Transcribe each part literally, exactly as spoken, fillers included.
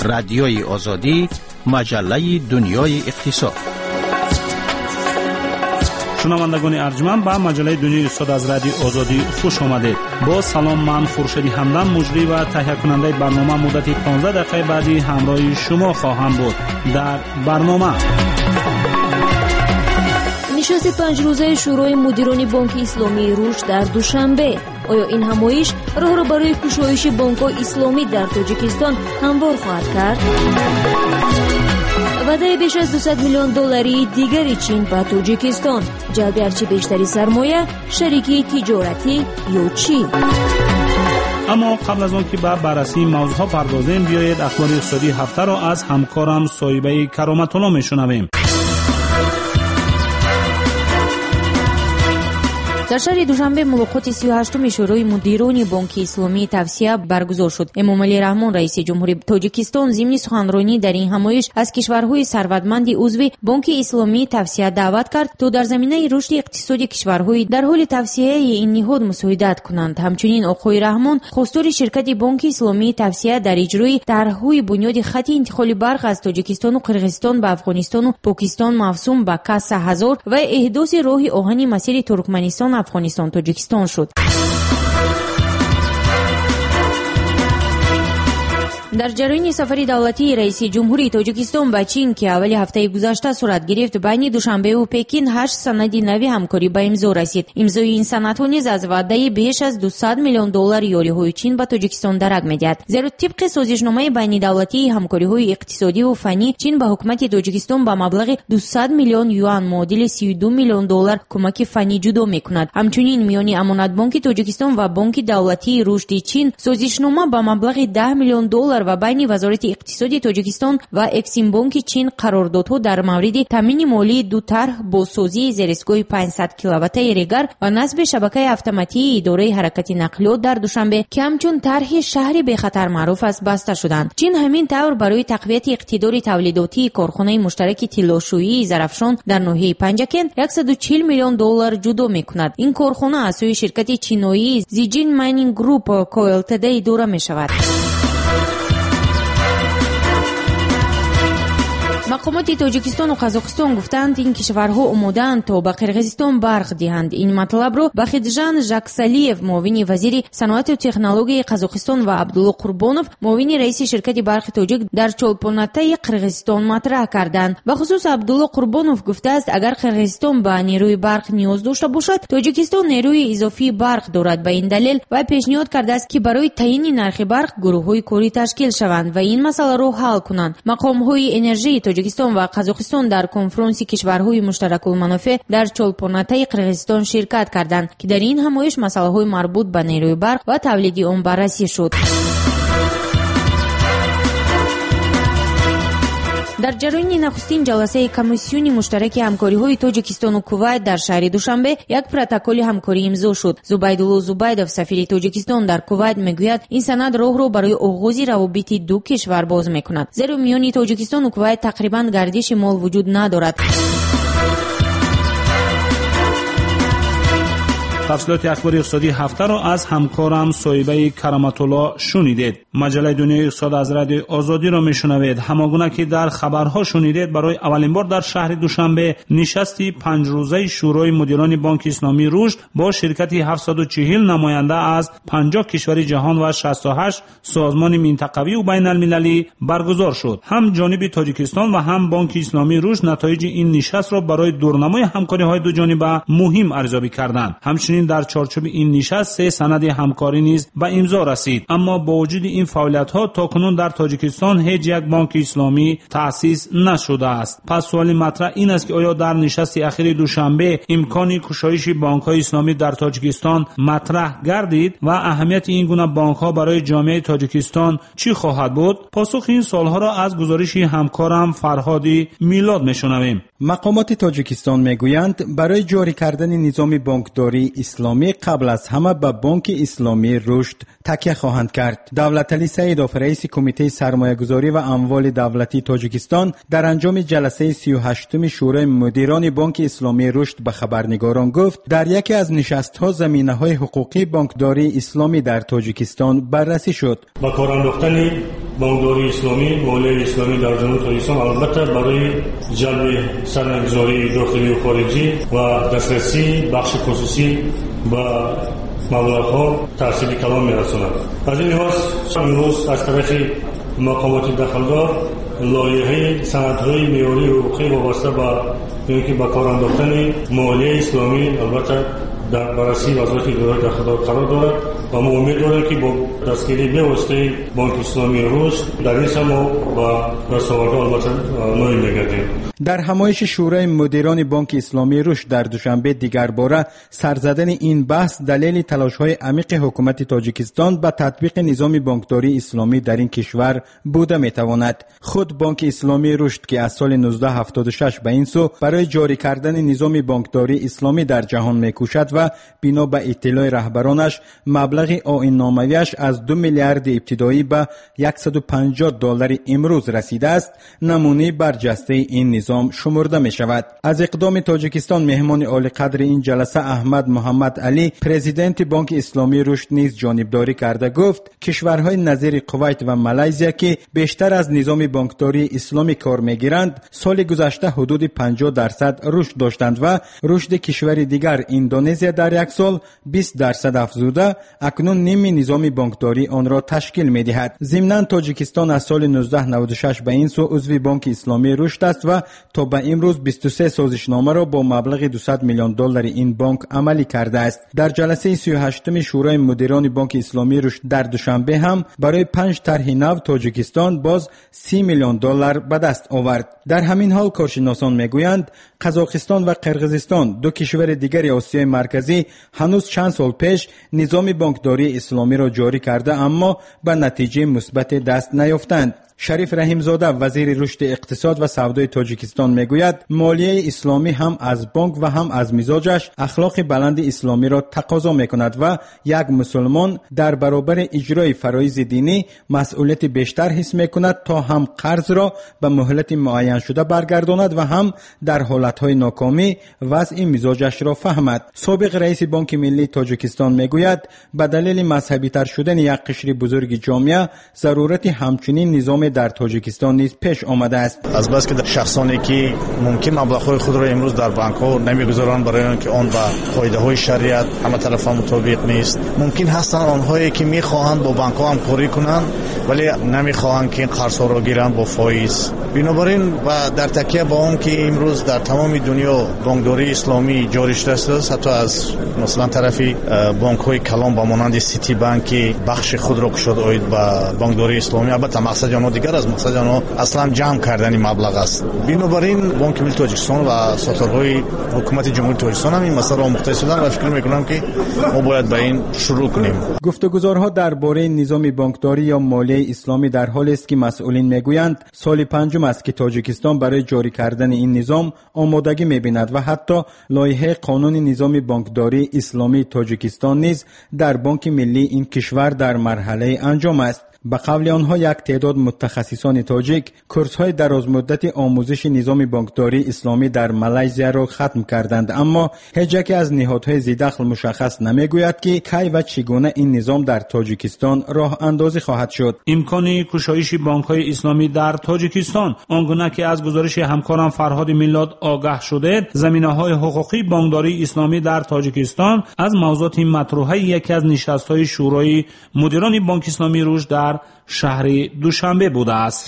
رادیوی آزادی، مجله دنیای اقتصاد. شنوندگان ارجمند به مجله دنیای اقتصاد از رادیو آزادی خوش آمدید. با سلام، من خورشید همدم مجری و تهیه کننده برنامه مدت پانزده دقیقه بعدی همراه شما خواهم بود. در برنامه نشست پنج روزه شورای مدیران بانک اسلامی رشد در دوشنبه. آیا این همایش راه را برای گشایش بانک‌های اسلامی در تاجیکستان هموار خواهد کرد؟ وعده بیش از دویست میلیون دلاری دیگری چین به تاجیکستان، جلب هرچه بیشتری سرمایه، شریکی تجارتی یا چی؟ اما قبل از آن که به بررسی موضوعها پردازیم، بیایید اخبار اقتصادی هفته را از همکارم صاحبه کرامت الله میشنویم. در شهر دوشنبه ملاقات سی و هشتم شورای مدیران بانک اسلامی توسعه برگزار شد. امامعلی رحمان رئیس جمهوری تاجیکستان ضمن سخنرانی در این همایش از کشورهای ثروتمند عضو بانک اسلامی توسعه دعوت کرد تا در زمینه رشد اقتصادی کشورهای در حال توسعه این نهاد مساعدت کنند. همچنین آقای رحمان خواستار شرکت بانک اسلامی توسعه در اجرای طرح‌های بنیاد خط انتقال برق از تاجیکستان و قرقیزستان به افغانستان و پاکستان مفصوم به کاس هزار و احداث راه آهن مسیر ترکمنستان افغانستان تاجیکستان شد. در جریان سفر دولتی رئیس جمهوری تاجیکستان به چین که اولی هفته گذشته صورت گرفت، بین دوشنبه و پکین هشت سند نوی همکاری به امضا رسید. امضای این سندها نیز از وعده بیش از دویست میلیون دلار یاریهای چین به تاجیکستان درک می‌دهد. زیرا طبق سازشنامه بین دولتی همکاری‌های اقتصادی و فنی، چین به حکومت تاجیکستان به مبلغ دویست میلیون یوان معادل سی و دو میلیون دلار کمک فنی جدا می‌کند. همچنین میان امانت بانک تاجیکستان و بانک دولتی رشد چین سازشنامه به مبلغ ده میلیون دلار و بین وزارت اقتصادی تاجیکستان و اکسیم بانک چین قراردادها در مورد تامین مالی دو طرح بازسازی زیرساخت‌های پانصد کیلووات ریگر و نصب شبکه اتوماتیک اداره حرکت نقلیات در دوشنبه که همچون طرح شهر به خطر معروف است بسته شدند. چین همین طور برای تقویت اقتدار تولیداتی کارخانه مشترک طلاشویی زرافشان در ناحیه پنجکن صد و چهل میلیون دلار جدا می‌کند. این کارخانه از سوی شرکت چینی زیجین ماینینگ گروپ کوالتد اداره می‌شود. مقامات تاجیکستان و قزاقستان گفتند این کشورها آماده‌اند تا به قرقیزستان برق دهند. این مطلب را بخیدجان ژاکسالیف معاون وزیر صنعت و تکنولوژی قزاقستان و عبدالله قربانوف معاون رئیس شرکت برق تاجیک در چولپوناته قرقیزستان مطرح کردند. به خصوص عبدالله قربانوف گفته است اگر قرقیزستان به نیروی برق نیاز داشته باشد، تاجیکستان نیروی اضافی برق دارد. به این دلیل و پیشنهاد کرده است که برای تعیین نرخ برق گروه‌های کاری تشکیل شوند و این مسئله را حل کنند. مقام‌های انرژی تاجیکستان و قزاقستان در کنفرانس کشورهای مشترک المنافع در چولپوناته قرقیزستان شرکت کردند که در این همایش مسائل مربوط به نیروی برق و تولید آن بررسی شد. در جریان نخستین جلسه کمیسیون مشترک همکاری‌های تاجیکستان و کویت در شهر دوشنبه یک پروتکل همکاری امضا شد. زبیدالله زبیدов سفیر تاجیکستان در کویت میگوید این سند راه را برای آغاز روابط دو کشور باز میکند، زیرا میان تاجیکستان و کویت تقریباً گردش مال وجود ندارد. تفصیلات اخبار اقتصادی هفته را از همکارم صاحبه کرامت الله شنیدید. مجله دنیای اقتصاد از رادیو آزادی را میشنوید. همانگونه که در خبرها شنیدید، برای اولین بار در شهر دوشنبه نشستی پنج روزه شورای مدیران بانک اسلامی رشد با شرکت هفتصد و چهل نماینده از پنجاه کشور جهان و شصت و هشت سازمان منطقوی و بین المللی برگزار شد. هم جانب تاجیکستان و هم بانک اسلامی رشد نتایج این نشست را برای دورنمای همکاری‌های دو جانبه مهم ارزیابی کردند. همچنین در چارچوب این نشست سه سند همکاری نیز به امضا رسید. اما با وجود این فعالیت‌ها تاکنون در تاجیکستان هیچ یک بانک اسلامی تأسیس نشده است. پس سوال مطرح این است که آیا در نشست اخیر دوشنبه امکان گشایش بانک‌های اسلامی در تاجیکستان مطرح گردید و اهمیت این گونه بانک‌ها برای جامعه تاجیکستان چی خواهد بود؟ پاسخ این سوال‌ها را از گزارش همکارم فرهادی میلاد میشنویم. مقامات تاجیکستان میگویند برای جاری کردن نظام بانکداری اسلامی قبل از همه به بانک اسلامی رشد تکیه خواهند کرد. دولت علی سیدов رئیس کمیته سرمایه‌گذاری و اموال دولتی تاجیکستان در انجام جلسه سی و هشتم شورای مدیران بانک اسلامی رشد به خبرنگاران گفت در یکی از نشست‌ها زمینه‌های حقوقی بانکداری اسلامی در تاجیکستان بررسی شد. با کار انداختن بانکداری اسلامی، مالیه اسلامی در جنوب تاجیکستان البته برای جلب سرمایه‌گذاری داخلی و خارجی و دسترسی بخش خصوصی با مبلغ‌ها تأثیر کلان می‌رساند. از این لحاظ امروز از طرف مقامات دخلدار لایحه سندهای معیاری و حقوقی وابسته به اینکه به کار انداختن مالیه اسلامی البته در بررسی وزارت اداره دخلدار قرار دارد و ما امید داریم که با دستگیری به واسطه بانک اسلامی رشد در این سما و رساوردها البته ناامید می‌گردیم. در همایش شورای مدیران بانک اسلامی رشد در دوشنبه دیگر باره سر زدن این بحث دلیل تلاش‌های عمیق حکومت تاجیکستان به تطبیق نظام بانکداری اسلامی در این کشور بوده می‌تواند. خود بانک اسلامی رشد که از سال نوزده هفتاد و شش به این سو برای جاری کردن نظام بانکداری اسلامی در جهان می‌کوشد و بنا به اطلاع رهبرانش مبلغ آیین نامویش از دو میلیارد ابتدایی به صد و پنجاه دلار امروز رسیده است، نمونه برجسته این نظام شمرده می شود. از اقدام تاجیکستان مهمان عالی قدر این جلسه احمد محمد علی پرزیدنت بانک اسلامی رشد نیز جانبداری کرده گفت کشورهای نظیر کویت و مالزیا که بیشتر از نظام بانکداری اسلامی کار میگیرند سال گذشته حدود پنجاه درصد رشد داشتند و رشد کشور دیگر اندونزیا در یک سال بیست درصد افزوده اکنون نیم نظام بانکداری آن را تشکیل می دهد. ضمناً تاجیکستان از سال نوزده نود و شش به این سو عضو بانک اسلامی رشد است و تا به امروز بیست و سه سازشنامه را با مبلغ دویست میلیون دلار این بانک عملی کرده است. در جلسه سی و هشتم شورای مدیران بانک اسلامی رشد در دوشنبه هم برای پنج طرح نو تاجیکستان باز سی میلیون دلار به دست آورد. در همین حال کارشناسان میگویند قزاقستان و قرقیزستان دو کشور دیگر آسیای مرکزی هنوز چند سال پیش نظام بانکداری اسلامی را جاری کرده اما به نتیجه مثبت دست نیافتند. شریف رحیمزاده وزیر رشد اقتصاد و سودای تاجیکستان میگوید مالیه اسلامی هم از بانک و هم از مزاجش اخلاق بلند اسلامی را تقاضا میکند و یک مسلمان در برابر اجرای فرایض دینی مسئولیت بیشتر حس میکند تا هم قرض را به مهلت معین شده برگرداند و هم در حالتهای ناکامی وضع مزاجش را فهمد. سابق رئیس بانک ملی تاجیکستان میگوید به دلیل مذهبی تر شدن یک قشر بزرگ جامعه ضرورت همچنین نظام در تاجیکستان نیز پیش آمده است. از بس که شخصانی که ممکن مبلغ‌های خود را امروز در بانک‌ها نمی‌گذارند برای اینکه آن با قاعده‌های شریعت همه طرفا مطابق نیست، ممکن هستند آنهایی که می‌خواهند با بانک‌ها همکاری کنند ولی نمی‌خواهند که این قرض‌ها را گیرند با فایز. بنابراین و در تکیه با اون که امروز در تمام دنیا بانکداری اسلامی جاری شده است، حتی از مثلا طرفی بانک‌های کلان با مانند سیتی بانک بخش خود را گشود اوید با بانکداری اسلامی، البته مقصد آن دیگر از مقصد آن اصلا جمع کردن مبلغ است. بنابراین بانک ملی تاجیکستان و ساتورهای حکومت جمهوری تاجیکستان هم این مسئله را مختص شدن و فکر می‌کنم که ما باید به این شروع کنیم. گفتگوزارها درباره نظام بانکداری یا مالیه اسلامی در حالی است که مسئولین میگویند سال پنجم است که تاجیکستان برای جاری کردن این نظام آمادگی می‌بیند و حتی لایحه قانون نظام بانکداری اسلامی تاجیکستان نیز در بانک ملی این کشور در مرحله انجام است. به قول آنها یک تعداد متخصصان تاجیک کورس‌های درازمدت آموزش نظام بانکداری اسلامی در مالزیا را ختم کردند، اما هیچ یک از نهادهای ذی‌دخل مشخص نمیگوید که کی و چگونه این نظام در تاجیکستان راه اندازی خواهد شد. امکان گشایش بانک‌های اسلامی در تاجیکستان آنگونه که از گزارش همکارم فرهاد میلاد آگاه شده، زمینه‌های حقوقی بانکداری اسلامی در تاجیکستان از موضوعات مطروحه یکی از نشست‌های شورای مدیران بانک اسلامی رشد در شهر دوشنبه بوده است.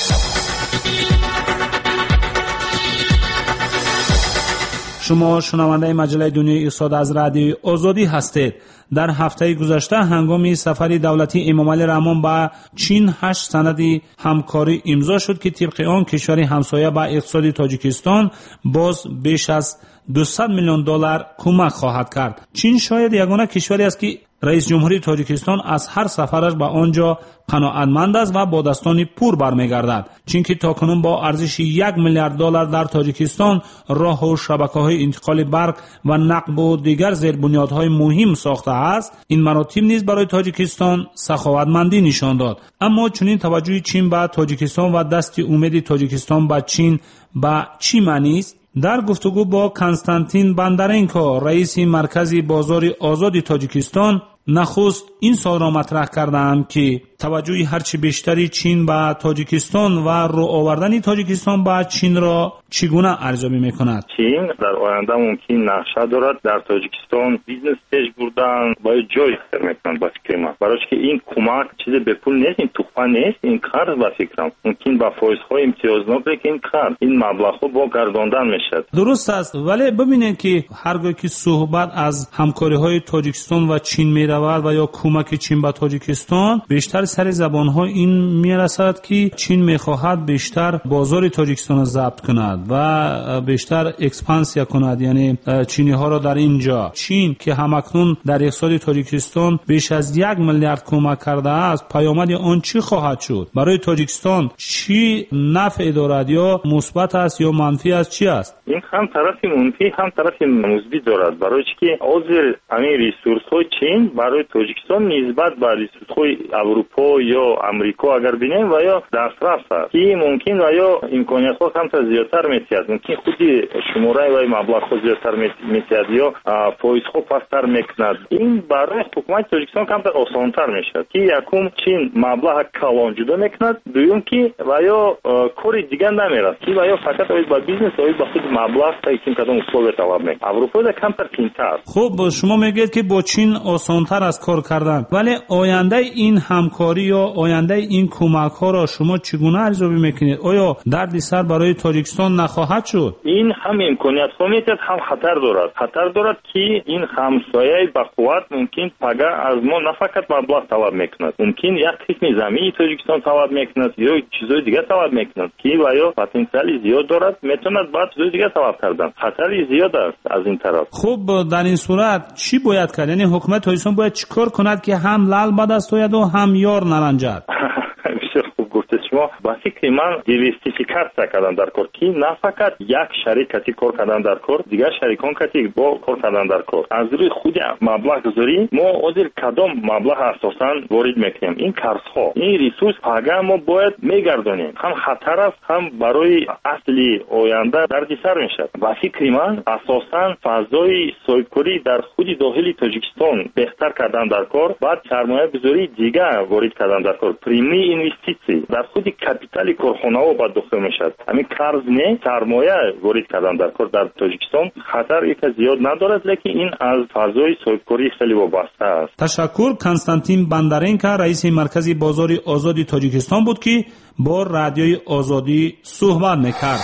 شما شنونده مجله دنیای اقتصاد از رادیو آزادی هستید. در هفته گذشته هنگام سفر دولتی امام علی رحمان به چین هشت سند همکاری امضا شد که طبق آن کشور همسایه به اقتصاد تاجیکستان باز بیش از دویست میلیون دلار کمک خواهد کرد. چین شاید یگانه کشوری است که رئیس جمهوری تاجیکستان از هر سفرش به آنجا قناعتمند است و با دستان پر برمیگردد. چین که تاکنون با ارزش یک میلیارد دلار در تاجیکستان راه و شبکه‌های انتقال برق و نقل و دیگر زیربنیادهای مهم ساخته است، این مراتب نیز برای تاجیکستان سخاوتمندی نشان داد. اما چنین توجه چین به تاجیکستان و دست امید تاجیکستان به چین به چی معنی است؟ در گفتگو با کنستانتین بندرنکو رئیس مرکز بازار آزاد تاجیکستان نخست این سوال را مطرح کردند که توجه هرچی بیشتری چین به تاجیکستان و رو آوردن تاجیکستان به چین را چگونه ارزیابی میکند؟ چین در آینده ممکن نقشه دارد در تاجیکستان بیزنس پیش بردن باید جای اختیار میکنند با فکر من، برای که این کمک چیز به پول نیست، این تحفه نیست، این قرض با فکرم ممکن با فایزهای امتیازناک که این قرض این مبلغ با گرداندن میشد. درست است، ولی ببینید که هرگاه که صحبت از همکاری های تاجیکستان و چین می رود و یا کمک چین به تاجیکستان، بیشتر سر زبان ها این می رسد که چین می خواهد بیشتر بازار تاجیکستان را ضبط کند و بیشتر اکسپانسیا کند، یعنی چینی ها را در اینجا. چین که همکنون در اقتصاد تاجیکستان بیش از یک میلیارد کمک کرده است، پیامد آن چی خواهد شد؟ برای تاجیکستان چی نفع دارد، یا مثبت است یا منفی است، چی است؟ این هم طرف منفی هم طرف مثبت دارد، برای که حاضر همین ریسورس های چین برای تاجیکستان نسبت به ریسورس های اروپا یا امریکا اگر بینیم و یا دسترس است که ممکن و یا امکانیت ها هم زیادتر میتیاد، ممکن خودی شماره و مبلغ ها زیادتر میتیاد یا فایز ها پستر میکند. این برای حکومت تاجیکستان کمتر آسانتر میشد که یکم چین مبلغ کلان جدا میکند، دوم که و یا کاری دیگه نمیرد که و یا فقط باید با بیزنس باید با خود مبلغ تا این کدام اصول طلب میکنه. اروپا در کمتر کمتر. خب شما میگید که با چین آسانتر از کار کردن، ولی آینده این همکاری یا آینده این کمک ها را شما چگونه ارزیابی میکنید؟ آیا دردی سر برای تاجیکستان نخواهد شد؟ این هم امکانیت ها میتید هم خطر دارد. خطر دارد که این همسایه با قوت ممکن پگه از ما نه فقط مبلغ طلب میکند، ممکن یک قسم زمین تاجیکستان طلب میکند یا چیزای دیگه طلب میکند که و یا پتانسیل زیاد دارد، میتوند بعد چیزای دیگه طلب کردن. خطر زیاد است از این طرف. خب در این صورت چی باید کرد؟ یعنی حکومت تاجیکستان باید چیکار کند که هم لال به دست آید و هم یار نرنجد؟ بسیار خوب گفته شما. با فکر من دیورسیفیکاسیا کردن در کار که نه فقط یک شریکتی کار کردن در کار، دیگر شریکان کتی با کار کردن در کار. از روی خود مبلغ گذاری ما ازل کدام مبلغ اساسا وارد میکنیم، این قرضها این ریسورس پاگه ما باید میگردونیم. هم خطر است هم برای اصلی آینده دردسر میشه. با فکر من اساسا فضای صاحبکاری در خود داخل تاجیکستان بهتر کردن در کار، بعد سرمایه گذاری دیگر وارد کردن در کار، پریمی اینوستیسی در خود کپیتال کارخانه ها با داخل میشد. همین قرض نه سرمایه وارد کردن در کار در تاجیکستان خطر یک زیاد ندارد، لیکن این از فضای صاحبکاری خیلی وابسته است. تشکر. کنستانتین بندرینکا رئیس مرکز بازار آزادی تاجیکستان بود که با رادیوی آزادی صحبت میکرد.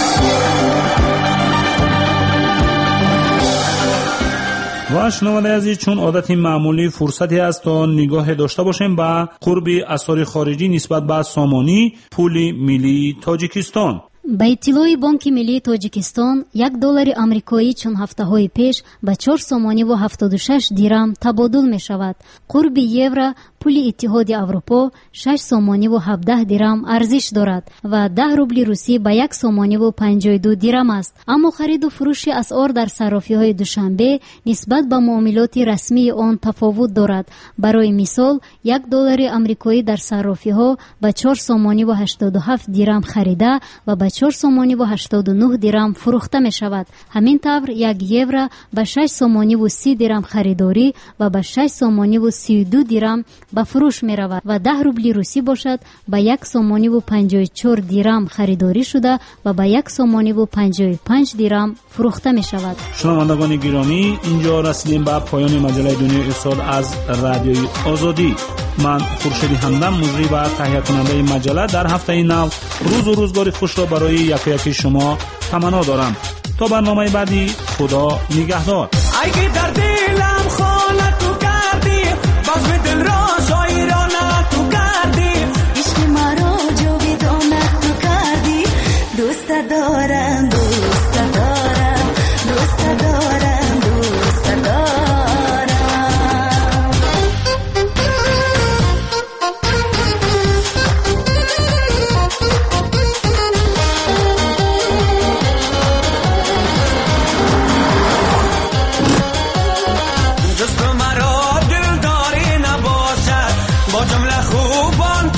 و شنونده عزیز، چون عادت معمولی فرصتی است تا نگاه داشته باشیم به قرب اسعار خارجی نسبت به سامانی پول ملی تاجیکستان. با اطلاع بانک ملی تاجیکستان یک دلار آمریکایی چون هفته‌های پیش به چهار سامانی و هفتاد و شش دیرم تبادل می شود. قرب یورو پول اتحاد اروپا شش سامانی و هفده دیرم ارزش دارد و ده روبل روسی به یک سامانی و پنجاه و دو دیرم است. اما خرید و فروش اسعار در صرافی‌های دوشنبه نسبت به معاملات رسمی آن تفاوت دارد. برای مثال یک دلار آمریکایی در صرافی‌ها به چهار سامانی و هشتاد و هفت دیرم خریده و به چهار سامانی و هشتاد و نه دیرم فروخته می شود. همین طور یک یورو به شش سامانی و سی دیرم خریداری و به شش سامانی و سی و دو دیرم به فروش می رود و ده روبل روسی باشد به یک سامانی و پنجاه و چهار دیرم خریداری شده و به یک سامانی و پنجاه و پنج دیرم فروخته می شود. شنوندگان گرامی، اینجا رسیدیم به پایان مجله دنیای اقتصاد از رادیوی آزادی. من خورشید همدم مجری و تهیه کننده مجله در هفته نو روز و روزگار خوش را برای یکی یکی شما تمنا دارم. تا برنامه بعدی، خدا نگهدار. اگه در دلم خانه تو کردی، باز دل را شایرانه تو کردی، عشق مرا جاودانه تو کردی. دوست دارم دوست دارم دوست دارم دوست دارم.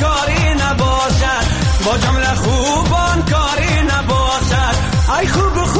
با جمله خوبان کاری نباشد، ای خوب خوب